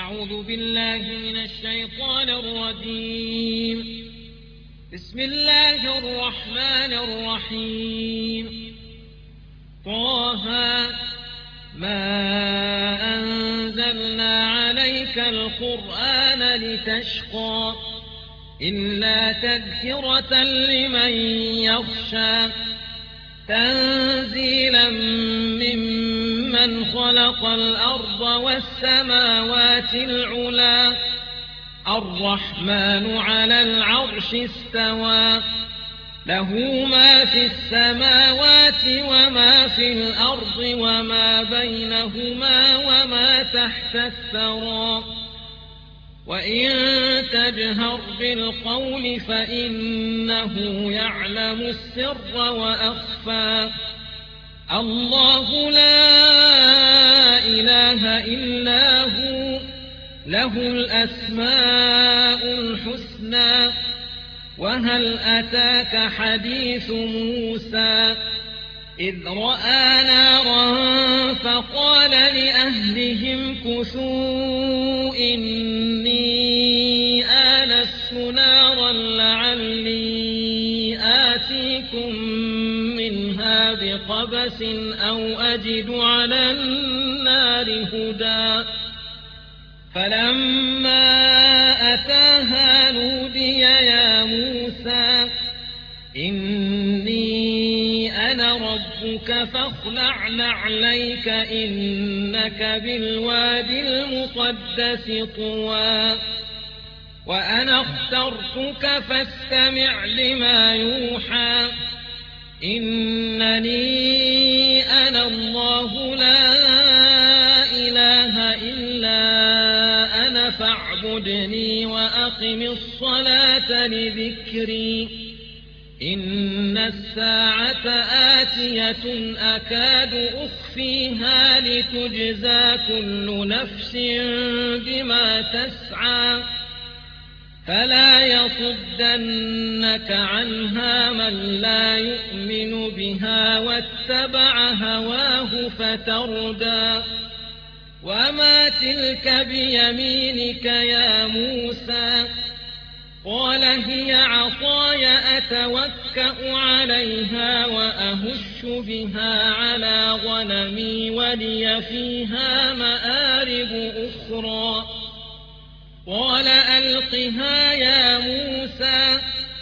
أعوذ بالله من الشيطان الرجيم. بسم الله الرحمن الرحيم. طه ما أنزلنا عليك القرآن لتشقى إلا تذكرة لمن يخشى تنزيلا ممن خلق الأرض والسماوات العلى الرحمن على العرش استوى له ما في السماوات وما في الأرض وما بينهما وما تحت الثرى وإن تجهر بالقول فإنه يعلم السر وأخفى الله لا إله إلا هو له الأسماء الحسنى وهل أتاك حديث موسى إذ رأى نارا فقال لأهلهم كثوا إني آنست نارا لعلي آتيكم منها بقبس أو أجد على النار هدى فلما أتاها نودي يا موسى إني أنا ربك فاخلع نعليك إنك بالوادي المقدس طوى وأنا اخترتك فاستمع لما يوحى إنني أنا الله لا إله إلا أنا فاعبدني وأقم الصلاة لذكري إن الساعة آتية أكاد أخفيها لتجزى كل نفس بما تسعى فلا يصدنك عنها من لا يؤمن بها واتبع هواه فتردى وما تلك بيمينك يا موسى قال هي عصاي أتوكأ عليها وأهش بها على غنمي ولي فيها مآرب أخرى قال ألقها يا موسى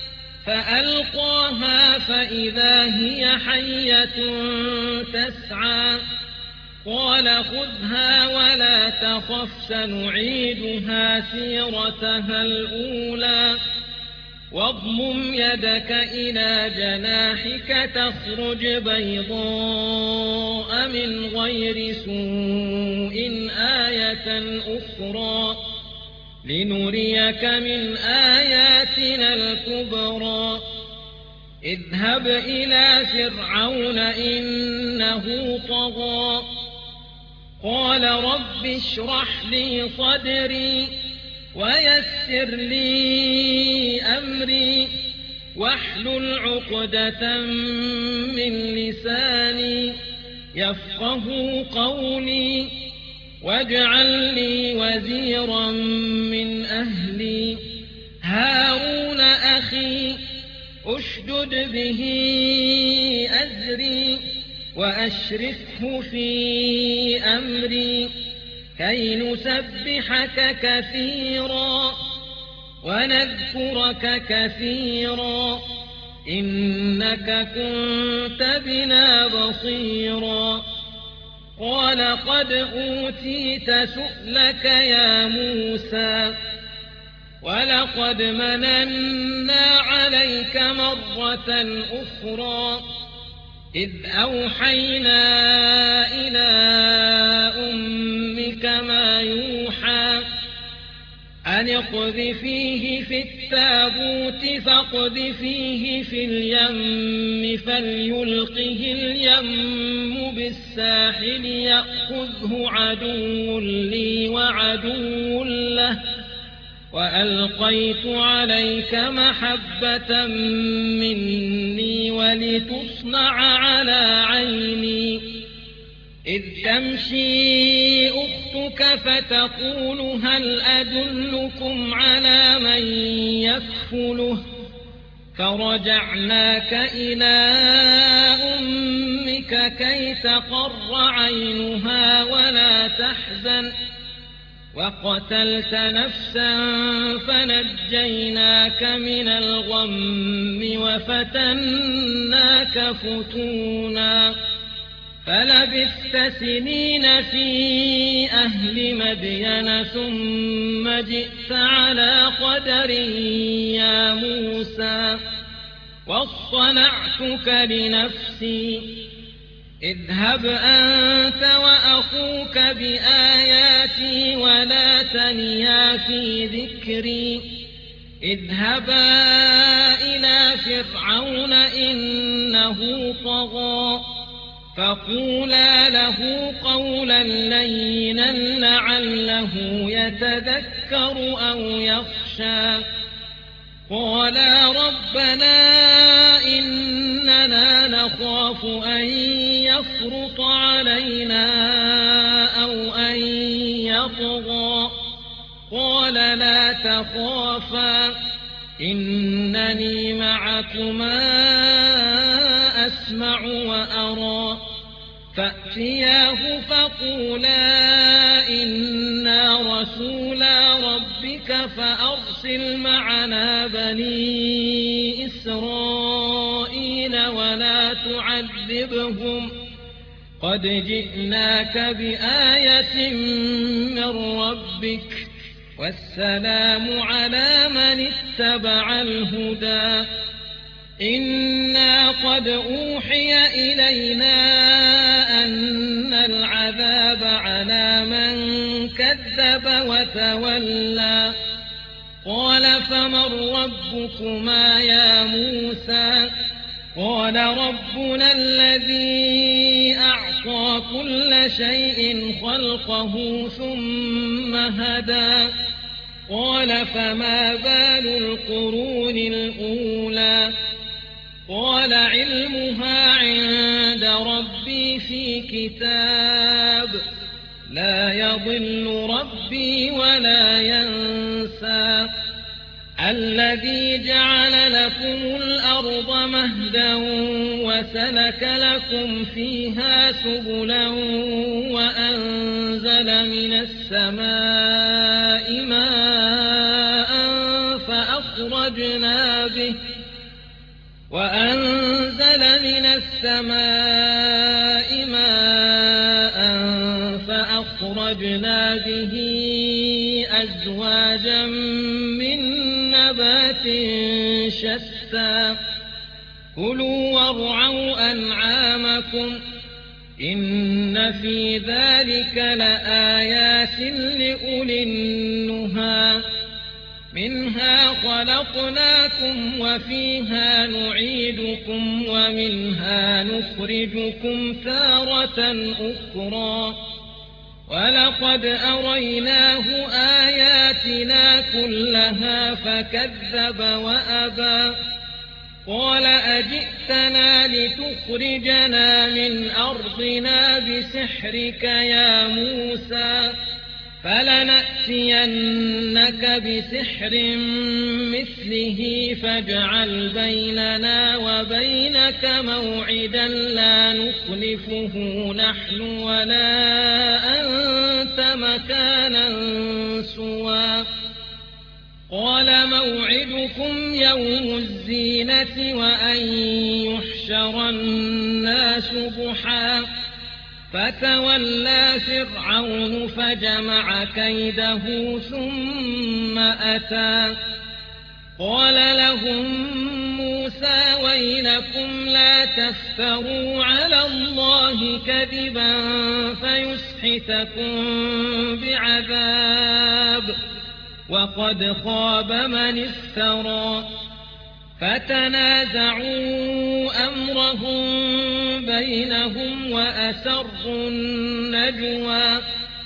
فألقاها فإذا هي حية تسعى قال خذها ولا تخف سنعيدها سيرتها الأولى واضمم يدك إلى جناحك تخرج بيضاء من غير سوء آية أخرى لنريك من آياتنا الكبرى اذهب إلى فرعون إنه طغى قال رب اشرح لي صدري ويسر لي أمري واحلل عقدة من لساني يفقه قولي واجعل لي وزيرا من أهلي هارون أخي أشدد به أزري وأشركه في أمري كي نسبحك كثيرا ونذكرك كثيرا إنك كنت بنا بصيرا قال قد أوتيت سؤلك يا موسى ولقد مننا عليك مرة أخرى إذ أوحينا إلى أمك ما يوحى أن اقذفيه في التابوت فاقذفيه في اليم فليلقه اليم بالساحل يأخذه عدو لي وعدو له وألقيت عليك محبة مني ولتصنع على عيني إذ تمشي أختك فتقول هل أدلكم على من يكفله فرجعناك إلى أمك كي تقر عينها ولا تحزن وقتلت نفسا فنجيناك من الغم وفتناك فتونا فلبثت سنين في أهل مدين ثم جئت على قدر يا موسى واصطنعتك لنفسي اذهب أنت وأخوك بآياتي ولا تنيا في ذكري اذهبا إلى فرعون إنه طغى فقولا له قولا لينا لعله يتذكر أو يخشى قالا ربنا إننا نخاف أن يفرط علينا أو أن يطغى قال لا تخافا إنني معكما أسمع وأرى فأتياه فقولا إنا رسولا ربك فأرسل معنا بني إسرائيل ولا تعذبهم قد جئناك بآية من ربك والسلام على من اتبع الهدى إنا قد أوحي إلينا أن العذاب على من كذب وتولى قال فمن ربكما يا موسى قال ربنا الذي أعطى كل شيء خلقه ثم هدى قال فما بال القرون الأولى قال علمها عند ربي في كتاب لا يضل ربي ولا ينسى الذي جعل لكم الأرض مهدا وسلك لكم فيها سبلا وأنزل من السماء ماء فأخرجنا به أزواجا من نبات شتى كلوا وارعوا أنعامكم إن في ذلك لآيات لأولي النهى منها خلقناكم وفيها نعيدكم ومنها نخرجكم تارة أخرى ولقد أريناه آياتنا كلها فكذب وأبى قال أجئتنا لتخرجنا من أرضنا بسحرك يا موسى فلنأتينك بسحر مثله فاجعل بيننا وبينك موعدا لا نخلفه نحن ولا أنت مكانا سوى قال موعدكم يوم الزينة وأن يحشر الناس ضحى فتولى فرعون فجمع كيده ثم أتى قال لهم موسى ويلكم لا تفتروا على الله كذبا فيسحتكم بعذاب وقد خاب من افترى فتنازعوا أمرهم بينهم وأسروا النجوى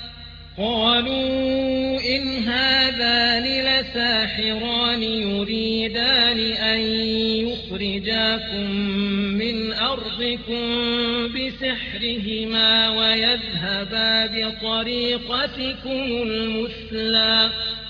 قالوا إن هذان لساحران يريدان أن يخرجاكم من أرضكم أرضكم بسحرهما ويذهبا بطريقتكم المثلى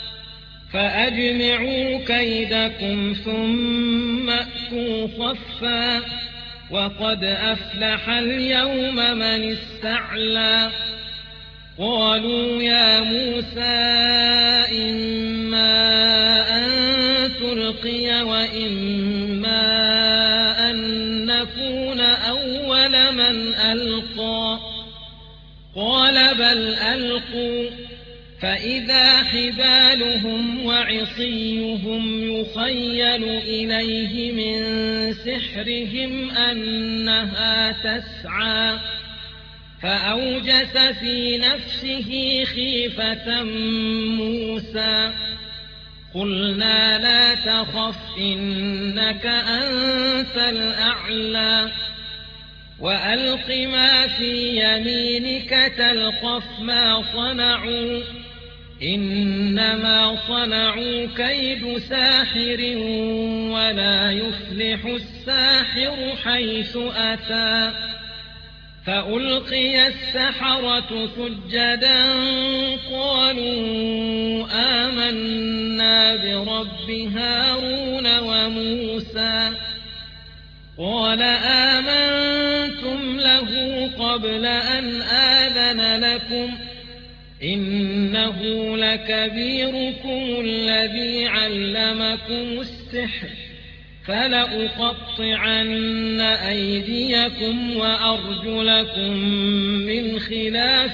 فأجمعوا كيدكم ثم أتوا صفا وقد أفلح اليوم من استعلى قالوا يا موسى إما أن تلقي وإما أن نكون أول من ألقى قال بل ألقوا فإذا حبالهم وعصيهم يخيل إليه من سحرهم أنها تسعى فأوجس في نفسه خيفة موسى قلنا لا تخف إنك أنت الأعلى وألق ما في يمينك تلقف ما صنعوا إنما صنعوا كيد ساحر ولا يفلح الساحر حيث أتى فألقي السحرة سجدا قالوا آمنا برب هارون وموسى قال آمنتم له قبل أن آذن لكم إنه لكبيركم الذي علمكم السحر فلأقطعن أيديكم وأرجلكم من خلاف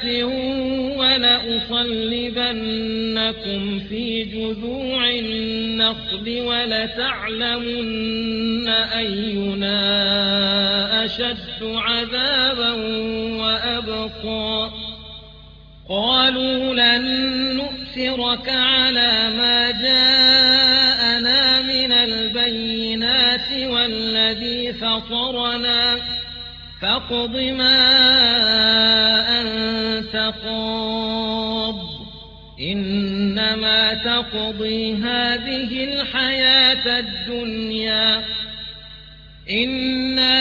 ولأصلبنكم في جذوع النخل ولتعلمن أينا أشد عذابا وأبقى قالوا لن نؤثرك على ما جاءنا من البينات والذي فطرنا فاقض ما أنت قاض إنما تقضي هذه الحياة الدنيا إنا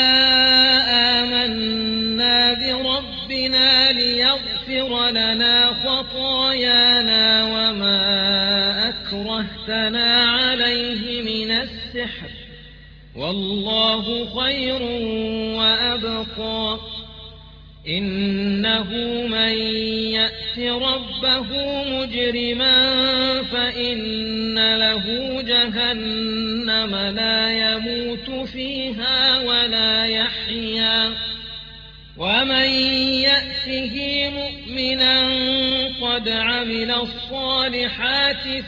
آمنا بربنا ليغفر لنا خطايانا وما أكرهتنا عليه من السحر والله خير وأبقى إنه من يأت ربه مجرما فإن له جهنم لا يموت فيها ولا يحيا ومن يأته مؤمنا قد عمل الصالحات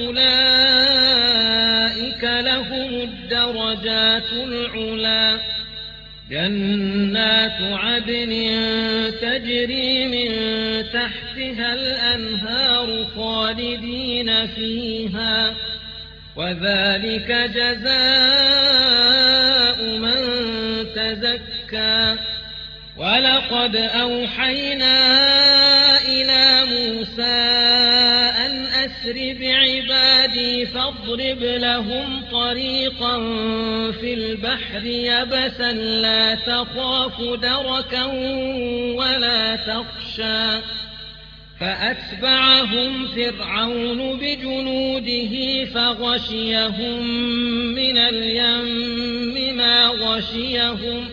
فأولئك لهم الدرجات العلى جنات عدن تجري من تحتها الأنهار خالدين فيها وذلك جزاء من تزكى ولقد أوحينا إلى موسى أن أسر بعبادي فاضرب لهم طريقا في البحر يبسا لا تخاف دركا ولا تخشى فأتبعهم فرعون بجنوده فغشيهم من اليم ما غشيهم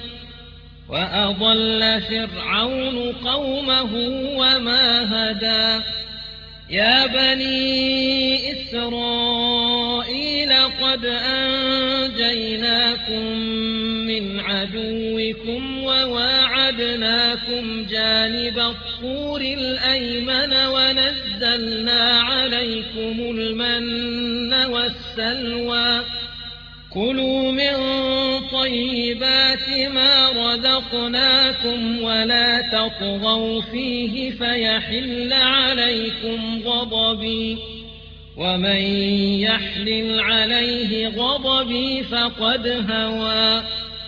وأضل فرعون قومه وما هدى يا بني إسرائيل قد أنجيناكم من عدوكم وواعدناكم جانب الطور الأيمن ونزلنا عليكم المن والسلوى كلوا من طيبات ما رزقناكم ولا تطغوا فيه فيحل عليكم غضبي ومن يحلل عليه غضبي فقد هوى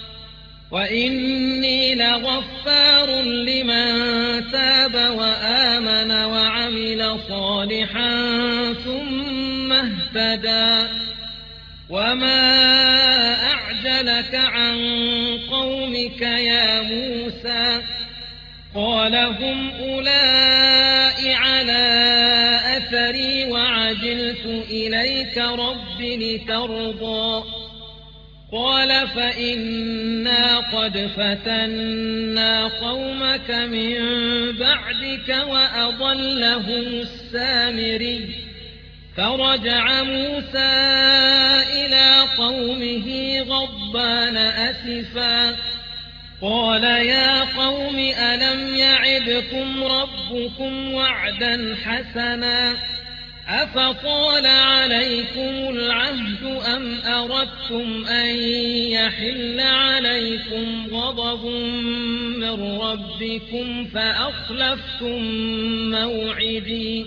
وإني لغفار لمن تاب وآمن وعمل صالحا ثم اهتدى وما أعجل لك عن قومك يا موسى قال هم أولئك على أثري وعجلت إليك رب لترضى قال فإنا قد فتنا قومك من بعدك وأضلهم السامري فرجع موسى إلى قومه غضبان أسفا قال يا قوم ألم يعدكم ربكم وعدا حسنا أفطال عليكم العهد أم أردتم أن يحل عليكم غضب من ربكم فأخلفتم موعدي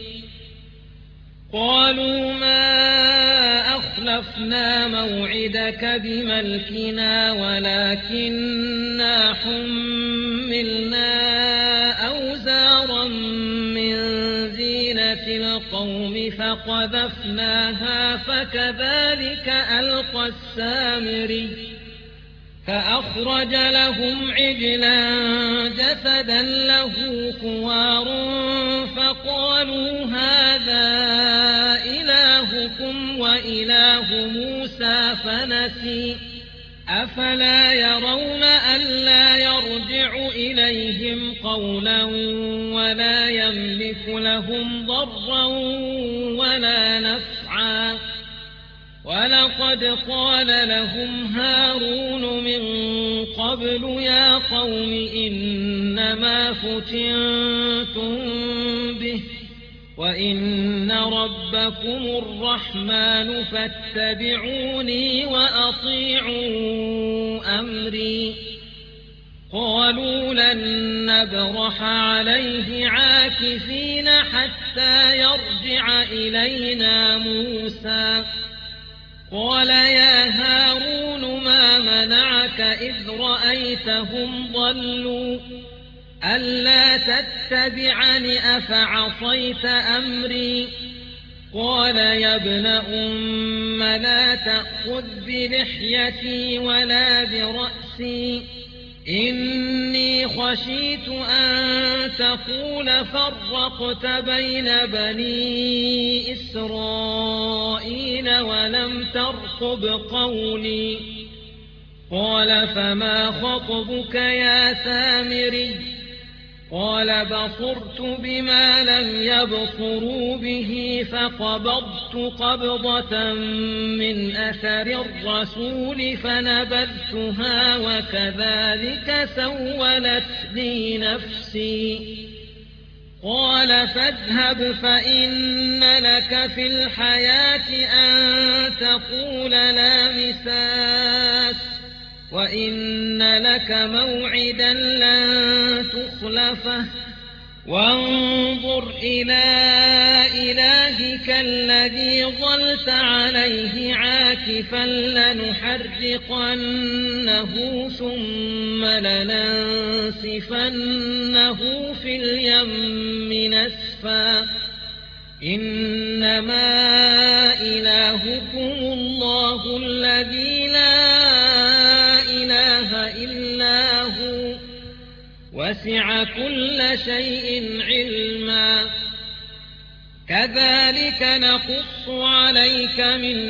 قالوا ما أخلفنا موعدك بملكنا ولكننا حملنا أوزارا من زينة القوم فقذفناها فكذلك ألقى السامري فأخرج لهم عجلا جسدا له خوار فقالوا هذا إلهكم وإله موسى فنسي أفلا يرون ألا يرجع إليهم قولا ولا يملك لهم ضرا ولا نفعا ولقد قال لهم هارون من قبل يا قوم إنما فتنتم به وإن ربكم الرحمن فاتبعوني وأطيعوا أمري قالوا لن نبرح عليه عاكفين حتى يرجع إلينا موسى قال يا هارون ما منعك إذ رأيتهم ضلوا ألا تتبعني أفعصيت أمري قال يا ابن أم لا تأخذ بلحيتي ولا برأسي إني خشيت أن تقول فرقت بين بني إسرائيل ولم ترقب قولي قال فما خطبك يا سامري قال بصرت بما لم يبصروا به فقبضت قبضة من أثر الرسول فنبذتها وكذلك سولت لي نفسي قال فاذهب فإن لك في الحياة أن تقول لا مساس وإن لك موعدا لن تخلفه وانظر إلى إلهك الذي ظلت عليه عاكفا لنحرقنه ثم لننسفنه في اليم نسفا إنما إلهكم الله الذي لا إله إلا هو وسع كل شيء علما كذلك نقص عليك من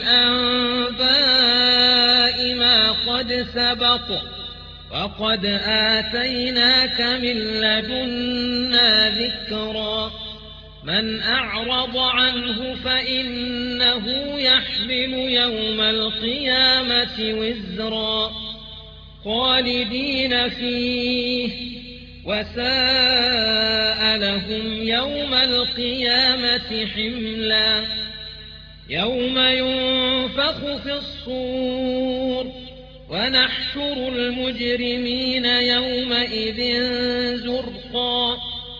أنباء ما قد سبق وقد آتيناك من لدنا ذكرا من أعرض عنه فإنه يحمل يوم القيامة وزرا خالدين فيه وساء لهم يوم القيامة حملا يوم ينفخ في الصور ونحشر المجرمين يومئذ زرقا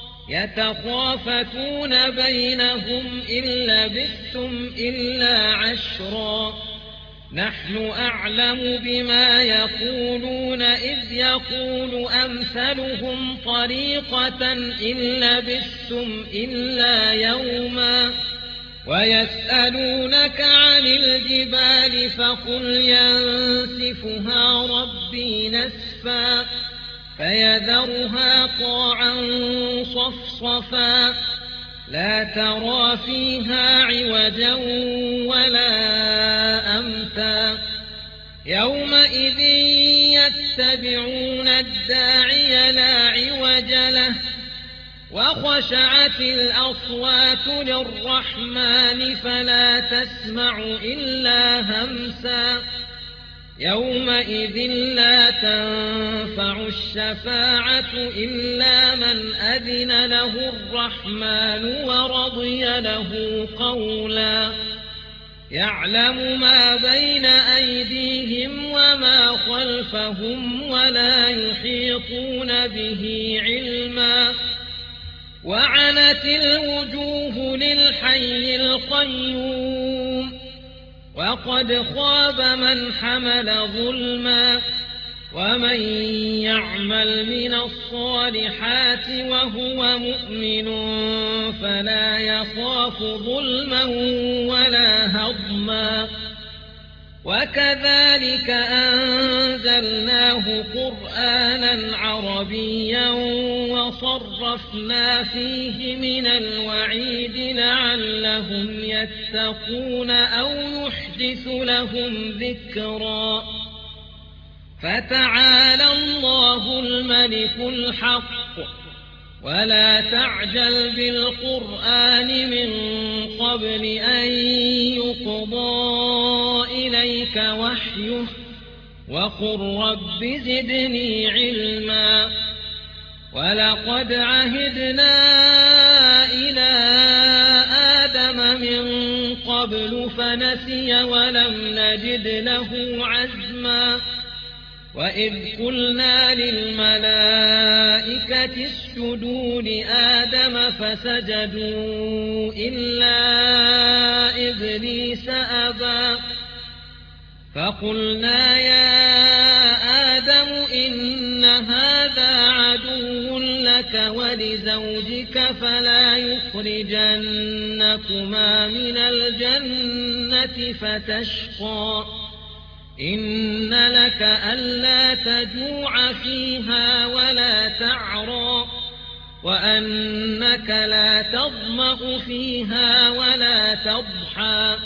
يتخافتون بينهم إن لبثتم إلا عشرا نحن أعلم بما يقولون إذ يقول أمثلهم طريقة إن لبثتم إلا يوما ويسألونك عن الجبال فقل ينسفها ربي نسفا فيذرها قاعا صفصفا لا ترى فيها عوجا ولا أمتا يومئذ يتبعون الداعي لا عوج له وخشعت الأصوات للرحمن فلا تسمع إلا همسا يومئذ لا تنفع الشفاعة إلا من أذن له الرحمن ورضي له قولا يعلم ما بين أيديهم وما خلفهم ولا يحيطون به علما وعنت الوجوه للحي القيوم وقد خاب من حمل ظلما ومن يعمل من الصالحات وهو مؤمن فلا يخاف ظلما ولا هضما وكذلك أنزلناه قرآنا عربيا وصرفنا فيه من الوعيد لعلهم يتقون أو يحدث لهم ذكرا فتعالى الله الملك الحق ولا تعجل بالقرآن من قبل أن يقضى إليك وحيه وقل رب زدني علما ولقد عهدنا إلى آدم من قبل فنسي ولم نجد له عزما وإذ قلنا للملائكة اسجدوا لآدم فسجدوا إلا إبليس أبى فقلنا يا آدم إن هذا عدو لك ولزوجك فلا يخرجنكما من الجنة فتشقى إن لك ألا تجوع فيها ولا تعرى وأنك لا تظمأ فيها ولا تضحى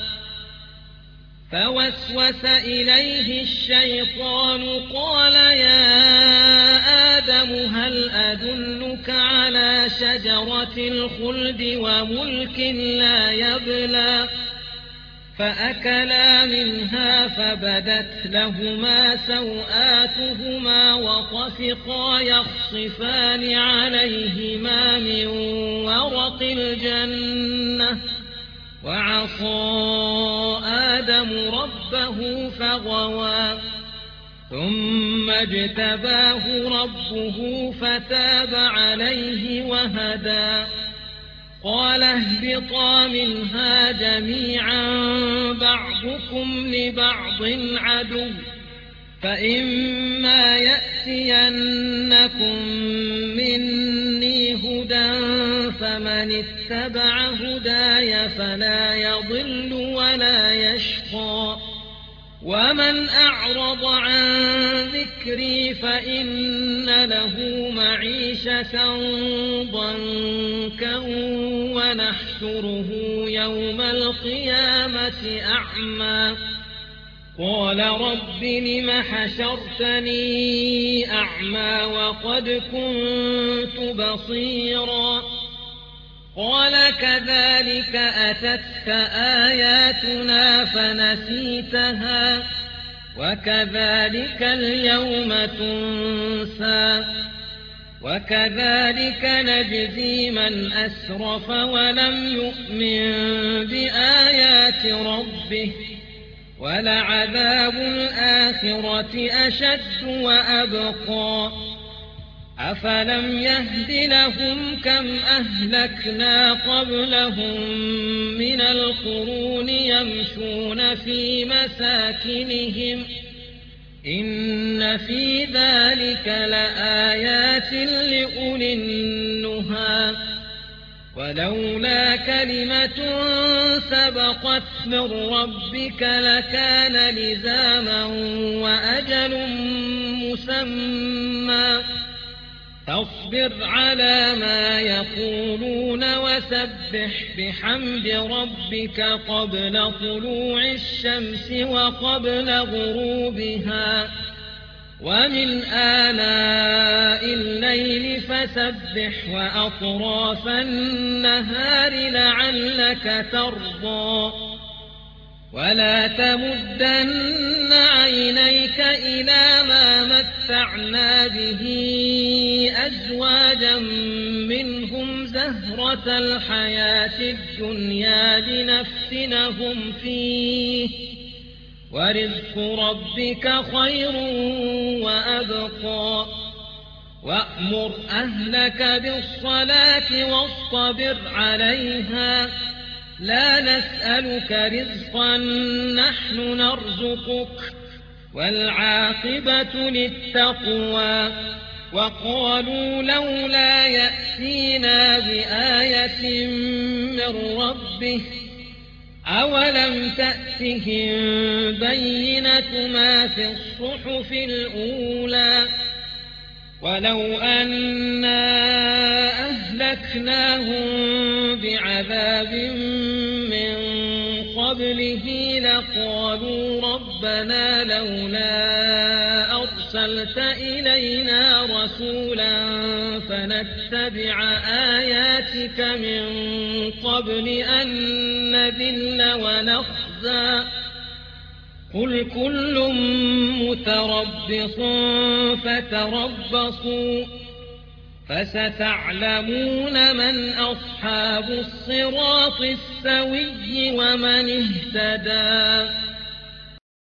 فوسوس إليه الشيطان قال يا آدم هل أدلك على شجرة الخلد وملك لا يبلى فأكلا منها فبدت لهما سوآتهما وطفقا يخصفان عليهما من ورق الجنة وعصى آدم ربه فغوى ثم اجتباه ربه فتاب عليه وهدى قال اهبطا منها جميعا بعضكم لبعض عدو فإما يأتينكم مني هدى فمن اتبع هداي فلا يضل ولا يشقى ومن أعرض عن ذكري فإن له معيشة ضنكا ونحشره يوم القيامة أعمى قال رب لم حشرتني أعمى وقد كنت بصيرا قال كذلك أتتك آياتنا فنسيتها وكذلك اليوم تنسى وكذلك نجزي من أسرف ولم يؤمن بآيات ربه ولعذاب الآخرة أشد وأبقى أفلم يهد لهم كم أهلكنا قبلهم من القرون يمشون في مساكنهم إن في ذلك لآيات لأولي النهى ولولا كلمة سبقت من ربك لكان لزاما وأجل مسمى فاصبر على ما يقولون وسبح بحمد ربك قبل طلوع الشمس وقبل غروبها ومن آلاء الليل فسبح وأطراف النهار لعلك ترضى ولا تمدن عينيك إلى ما متعنا به أزواجا منهم زهرة الحياة الدنيا لنفتنهم فيه ورزق ربك خير وأبقى وأمر أهلك بالصلاة واصطبر عليها لا نسألك رزقا نحن نرزقك والعاقبة للتقوى وقالوا لولا يأتينا بآية من ربه أولم تأتهم بينة ما في الصحف الأولى ولو أنا أهلكناهم بعذاب من قبله لقالوا ربنا لولا أرسلت إلينا رسولا فنتبع آياتك من قبل أن نذل ونخزى قل كل متربص فتربصوا فستعلمون من أصحاب الصراط السوي ومن اهتدى